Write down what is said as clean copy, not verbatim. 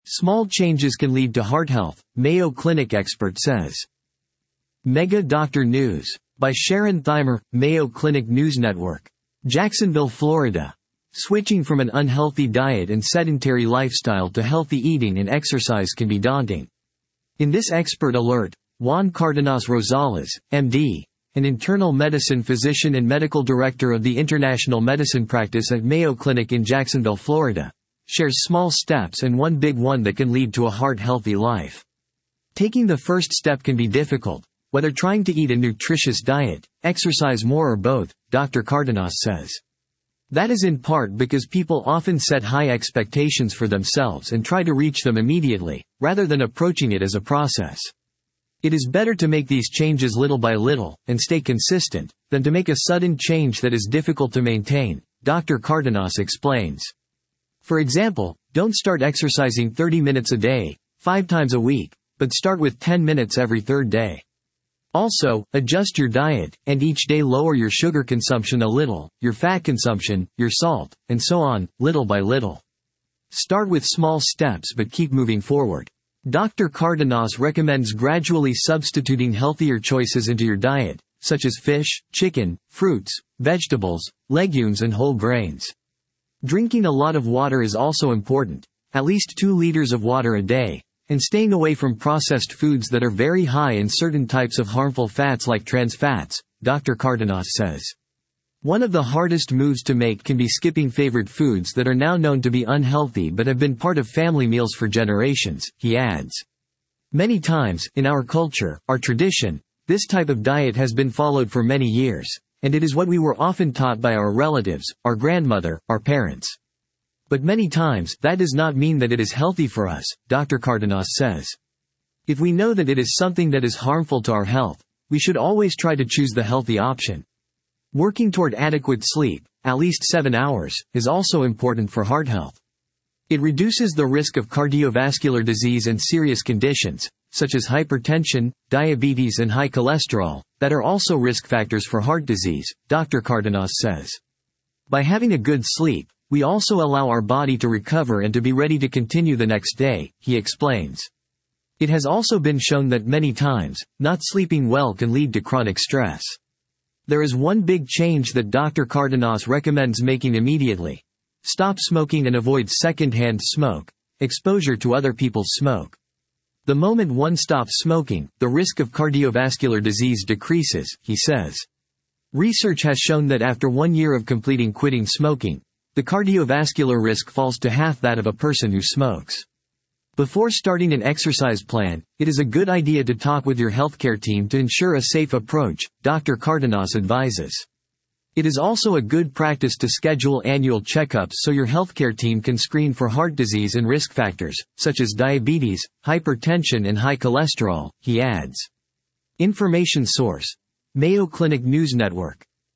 Small changes can lead to heart health, Mayo Clinic expert says. Mega Doctor News. By Sharon Thymer, Mayo Clinic News Network. Jacksonville, Florida. Switching from an unhealthy diet and sedentary lifestyle to healthy eating and exercise can be daunting. In this expert alert, Juan Cardenas Rosales, MD, an internal medicine physician and medical director of the International Medicine Practice at Mayo Clinic in Jacksonville, Florida, shares small steps and one big one that can lead to a heart-healthy life. Taking the first step can be difficult, whether trying to eat a nutritious diet, exercise more or both, Dr. Cardenas says. That is in part because people often set high expectations for themselves and try to reach them immediately, rather than approaching it as a process. It is better to make these changes little by little, and stay consistent, than to make a sudden change that is difficult to maintain, Dr. Cardenas explains. For example, don't start exercising 30 minutes a day, 5 times a week, but start with 10 minutes every third day. Also, adjust your diet, and each day lower your sugar consumption a little, your fat consumption, your salt, and so on, little by little. Start with small steps but keep moving forward. Dr. Cardenas recommends gradually substituting healthier choices into your diet, such as fish, chicken, fruits, vegetables, legumes and whole grains. Drinking a lot of water is also important, at least 2 liters of water a day, and staying away from processed foods that are very high in certain types of harmful fats like trans fats, Dr. Cardenas says. One of the hardest moves to make can be skipping favorite foods that are now known to be unhealthy but have been part of family meals for generations, he adds. Many times, in our culture, our tradition, this type of diet has been followed for many years, and it is what we were often taught by our relatives, our grandmother, our parents. But many times, that does not mean that it is healthy for us, Dr. Cardenas says. If we know that it is something that is harmful to our health, we should always try to choose the healthy option. Working toward adequate sleep, at least 7 hours, is also important for heart health. It reduces the risk of cardiovascular disease and serious conditions, such as hypertension, diabetes and high cholesterol, that are also risk factors for heart disease, Dr. Cardenas says. By having a good sleep, we also allow our body to recover and to be ready to continue the next day, he explains. It has also been shown that many times, not sleeping well can lead to chronic stress. There is one big change that Dr. Cardenas recommends making immediately. Stop smoking and avoid secondhand smoke, exposure to other people's smoke. The moment one stops smoking, the risk of cardiovascular disease decreases, he says. Research has shown that after 1 year of completing quitting smoking, the cardiovascular risk falls to half that of a person who smokes. Before starting an exercise plan, it is a good idea to talk with your healthcare team to ensure a safe approach, Dr. Cardenas advises. It is also a good practice to schedule annual checkups so your healthcare team can screen for heart disease and risk factors, such as diabetes, hypertension and high cholesterol, he adds. Information source: Mayo Clinic News Network.